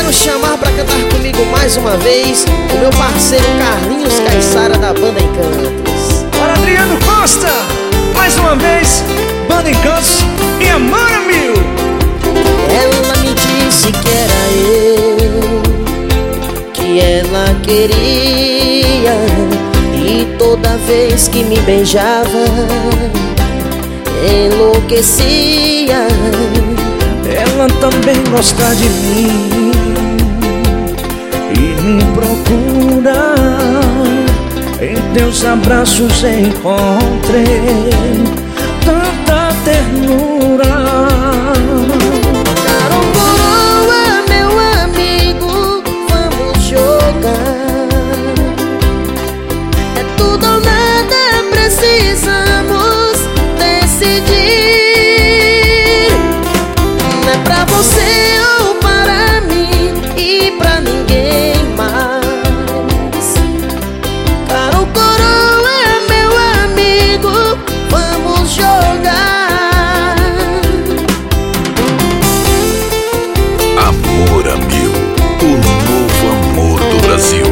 quero chamar pra cantar comigo mais uma vez o meu parceiro Carlinhos Caissara da Banda Encantos. Bora, Adriano Costa, mais uma vez, Banda Encantos e Amor a Mil. Ela me disse que era eu que ela queria, e toda vez que me beijava enlouquecia. Ela também gosta de mim e me procura. Em teus abraços encontrei tanta ternura. Carol Coroa, meu amigo, vamos jogar. É tudo ou nada, precisamos decidir. Não é pra você ou para mim e pra ninguém mais. Carol Coroa, meu amigo, vamos jogar. Amor a Mil, o novo amor do Brasil.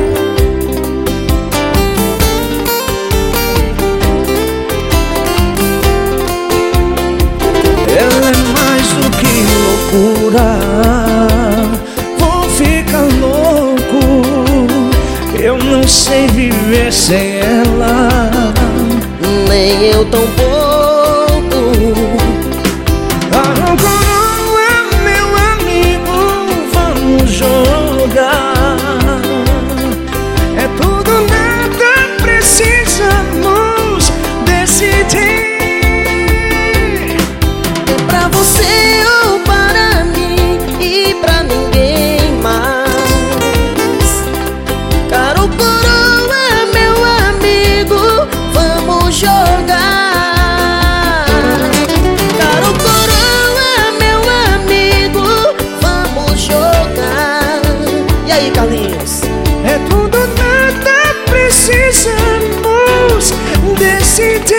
Ela é mais do que loucura, vou ficar louco. Eu não sei viver sem ela, Nem eu tão pouco. Carol Coroa, meu amigo, vamos jogar. É tudo ou nada, precisamos decidir. É pra você ou para mim e pra ninguém mais. Carol Coroa, meu amigo, vamos jogar. Carol Coroa, meu amigo, vamos jogar. E aí, Carlinhos? É tudo ou nada, precisamos decidir.